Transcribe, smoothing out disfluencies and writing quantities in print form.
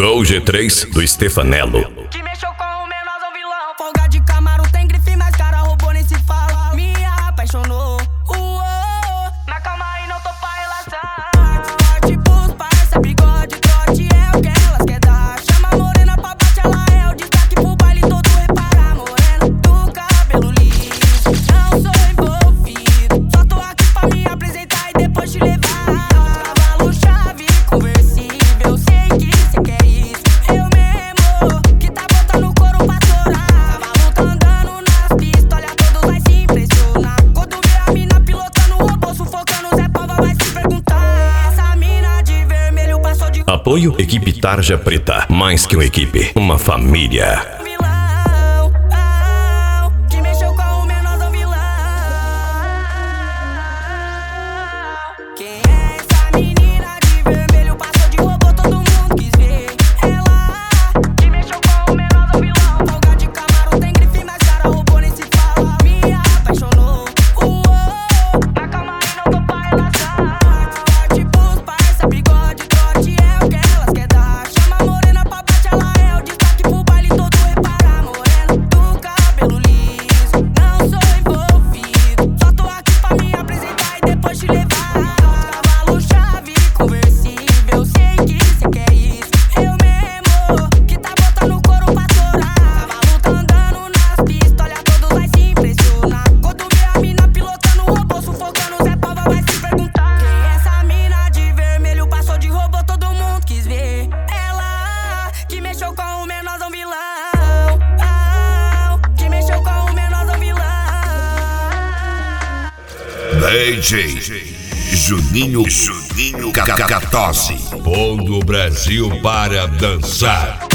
Gol G3 do Stefanello. Que mexeu com o menorzão vilão. Folga de Camaro tem grife, mas cara roubou nem se fala. Me apaixonou. Mas calma aí, não tô pra relação. Forte pros parça, bigode, trote é o que elas quer dar. Chama a morena pra bate, ela é o destaque pro baile todo. Repara, morena do cabelo liso. Não sou envolvido, só tô aqui pra me apresentar e depois te levar. Cavalo chave, conversível, sei que cê quer isso. Eu mesmo, que tá botando couro pra chorar. Cavalo tá andando nas pistas, olha todos vai se impressionar. Quando vê a mina pilotando o robô, sufocando, Zé Pava vai se perguntar. Essa mina de vermelho passou de Apoio Equipe Tarja Preta. Mais que uma equipe, uma família. vilão, que mexeu com o menorzão vilão. Quem é essa menina de vermelho? Passou de robô, todo mundo quis ver. Ela que mexeu com o menorzão vilão. Folga de Camaro tem grife, mas cara roubou nem se fala. Me apaixonou. Mas calma aí, não tô pra relação. Forte pros parça, bigode, trote é o que elas quer dar. Chama a morena pra bate, ela é o destaque pro baile todo. Repara, morena do cabelo liso. Não sou envolvido, só tô aqui pra me apresentar e depois te levar. Cavalo chave, conversível, sei que cê quer isso. Eu mesmo, que tá botando couro pra chorar. Cavalo tá andando nas pistas, olha todos vai se impressionar. Quando vê a mina pilotando o robô, sufocando, Zé Pava vai se perguntar. Quem é essa mina de vermelho? Passou de robô, todo mundo quis ver. Ela que mexeu com o menorzão vilão. Que mexeu com o menorzão vilão. DJ Juninho Catose, pondo o Brasil para dançar.